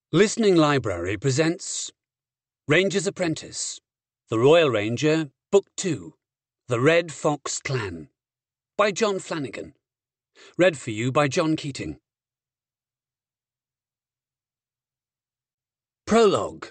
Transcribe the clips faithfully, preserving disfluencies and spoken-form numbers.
Listening Library presents Ranger's Apprentice, The Royal Ranger, Book two, The Red Fox Clan, by John Flanagan. Read for you by John Keating. Prologue.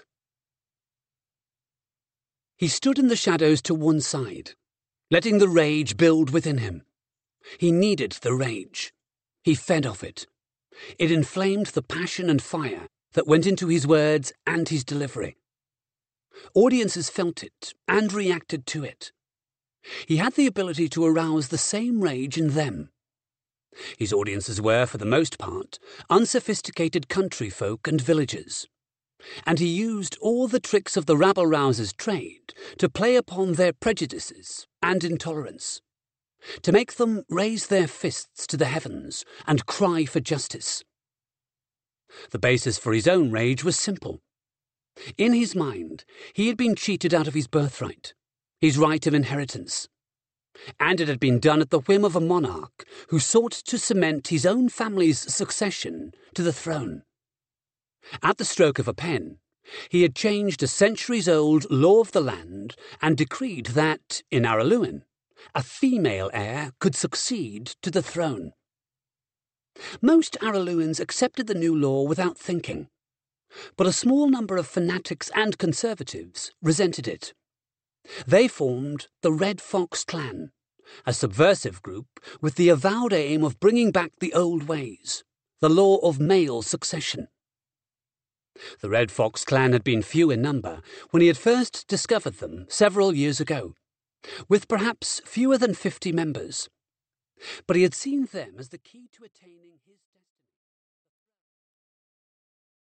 He stood in the shadows to one side, letting the rage build within him. He needed the rage. He fed off it. It inflamed the passion and fire that went into his words and his delivery. Audiences felt it and reacted to it. He had the ability to arouse the same rage in them. His audiences were, for the most part, unsophisticated country folk and villagers, and he used all the tricks of the rabble-rouser's trade to play upon their prejudices and intolerance, to make them raise their fists to the heavens and cry for justice. The basis for his own rage was simple. In his mind, he had been cheated out of his birthright, his right of inheritance, and it had been done at the whim of a monarch who sought to cement his own family's succession to the throne. At the stroke of a pen, he had changed a centuries-old law of the land and decreed that, in Araluen, a female heir could succeed to the throne. Most Araluans accepted the new law without thinking, but a small number of fanatics and conservatives resented it. They formed the Red Fox Clan, a subversive group with the avowed aim of bringing back the old ways, the law of male succession. The Red Fox Clan had been few in number when he had first discovered them several years ago, with perhaps fewer than fifty members. But he had seen them as the key to attaining